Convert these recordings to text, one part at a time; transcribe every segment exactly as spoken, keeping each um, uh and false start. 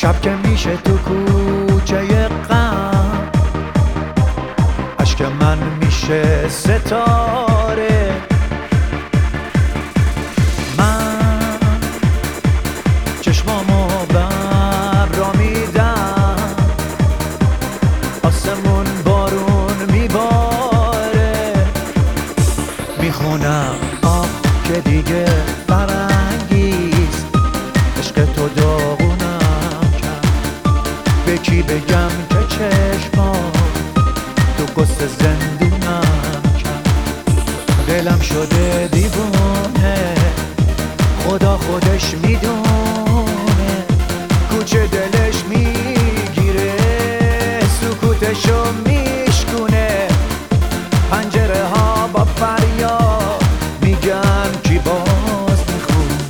شب که میشه تو کوچه غم، اشک من میشه ستاره. من چشمامو بر را میدم، آسمون بارون میباره. میخونم آه که دیگه فرنگیست، عشق تو داغونم کرد. به کی بگم که چشمام تو قصه زندونم کرد. دلم شده دیوونه، خدا خودش میدونه. کوچه دلش میگیره، سکوتشو میشکونه. پنجره ها با فریاد میگن کی باز میخونه.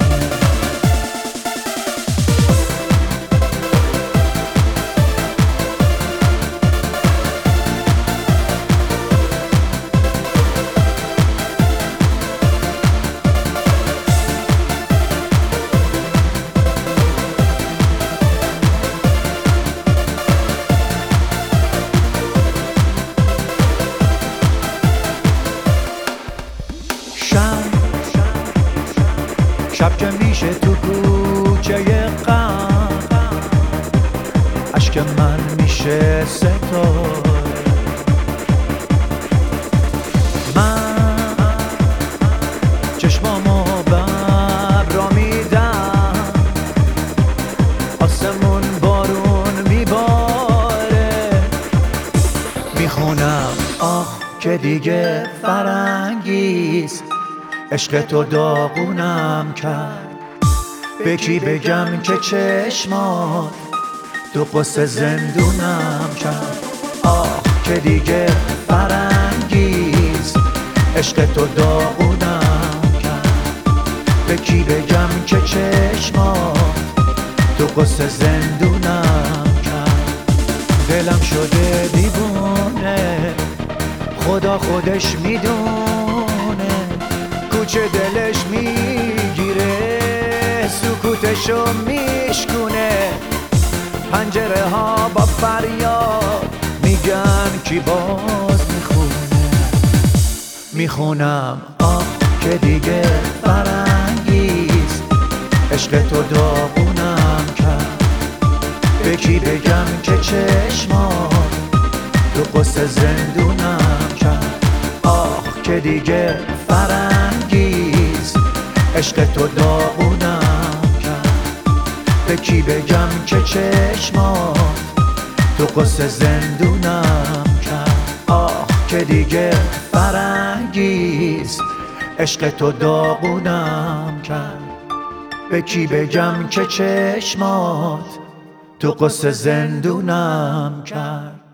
شب که میشه تو کوچه غم، اشک من میشه ستاره. من چشمامو بر را میدم، آسمون بارون میباره. میخونم آه که دیگه فرنگیست، عشق تو داغونم کرد. به کی بگم که چشمات تو قصه زندونم کرد. آه که دیگه فرنگیست، عشق تو داغونم کرد. به کی بگم که چشمات تو قصه زندونم کرد. دلم شده دیوونه، خدا خودش میدونه. کوچه دلش میگیره، سکوتشو میشکونه. پنجره ها با فریاد میگن کی باز میخونه. میخونم آه که دیگه فرنگیست، عشق تو داغونم کرد. به کی بگم که چشمات تو قصه زندونم کرد. آه که دیگه فرنگیست، عشق تو داغونم کرد. به کی بگم که چشمات تو قصه زندونم کرد. آه که دیگه فرنگیست، عشق تو داغونم کرد. به کی بگم که چشمات تو قصه زندونم کرد.